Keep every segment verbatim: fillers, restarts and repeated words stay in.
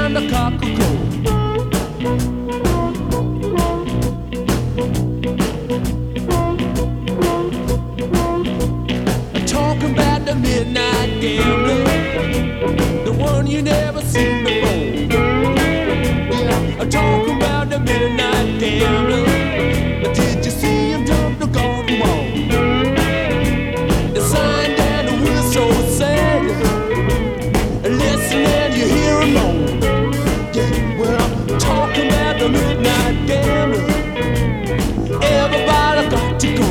time the cock will crow. Talking about the midnight gambler, the one you never seen before. Yeah, talking about the midnight gambler. Did you see him jump the garden wall? The sign down the whistle said, listen and you hear him moan. Yeah, well, I'm talking about the midnight gambler. Everybody got to go.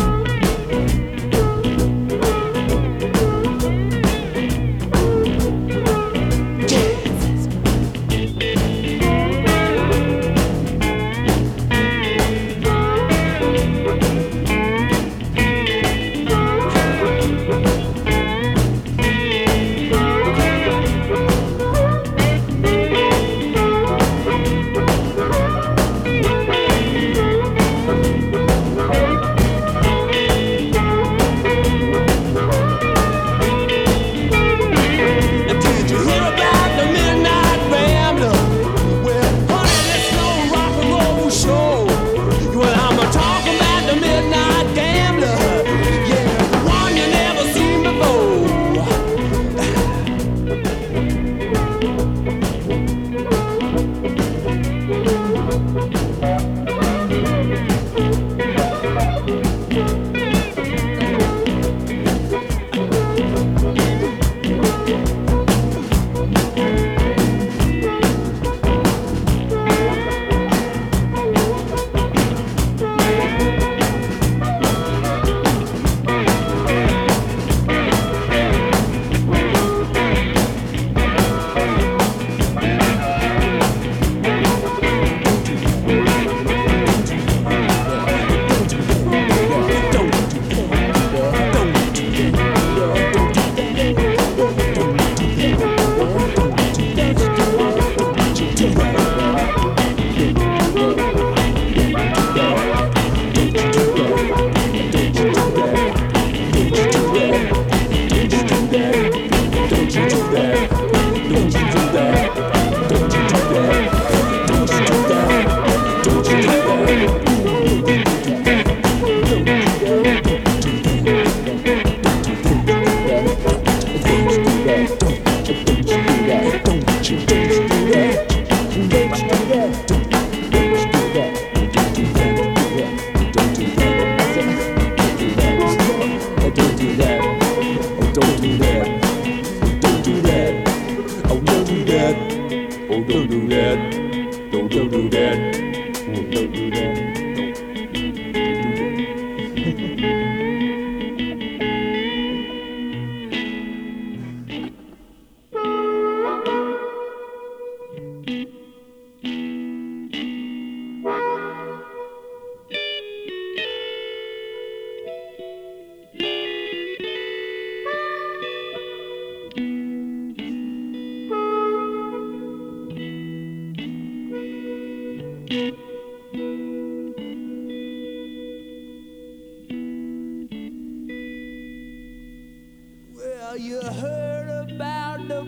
Well, you heard about the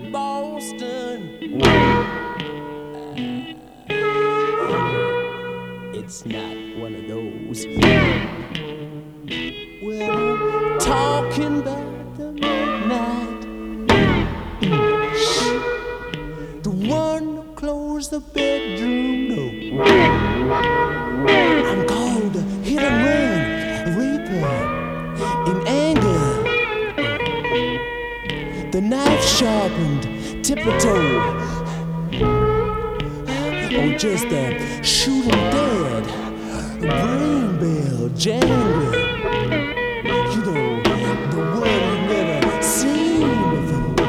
Boston. Uh, it's not one of those. Well, I'm talking about the midnight. The one that closed the bedroom door. I'm called the hit and run reaper in anger. The knife sharpened tip-a-toe, or just a shoot 'em dead, brain bell jangling. You know, the one you never seen before.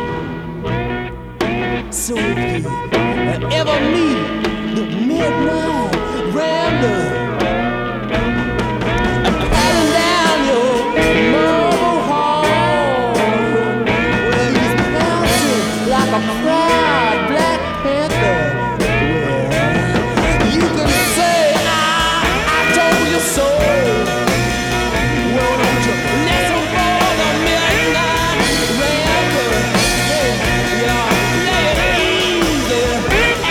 So if you ever meet the midnight rambler, patting down your marble hall, well, he's bouncing like a proud Black Panther. Well, you can say, I, I told you so. Well, don't you listen for the midnight rambler. Hey, yeah, lay it easy.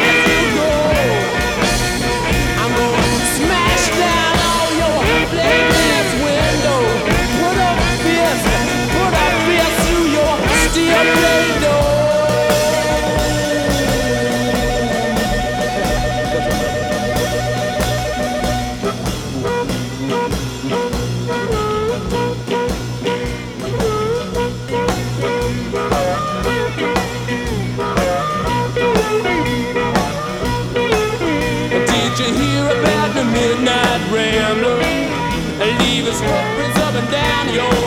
down your